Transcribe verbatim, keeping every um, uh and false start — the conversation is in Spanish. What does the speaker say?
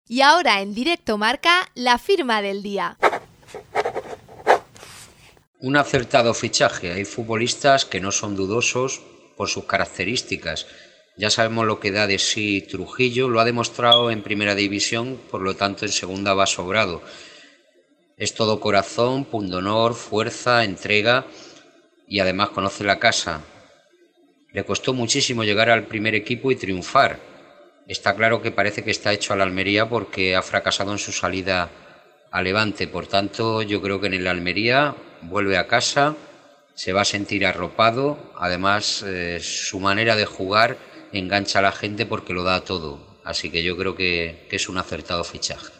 Y ahora en Directo Marca, la firma del día. Un acertado fichaje. Hay futbolistas que no son dudosos por sus características. Ya sabemos lo que da de sí Trujillo, lo ha demostrado en primera división, por lo tanto en segunda va sobrado. Es todo corazón, pundonor, fuerza, entrega y además conoce la casa. Le costó muchísimo llegar al primer equipo y triunfar. Está claro que parece que está hecho a la Almería porque ha fracasado en su salida a Levante. Por tanto, yo creo que en el Almería vuelve a casa, se va a sentir arropado. Además, eh, su manera de jugar engancha a la gente porque lo da todo. Así que yo creo que, que es un acertado fichaje.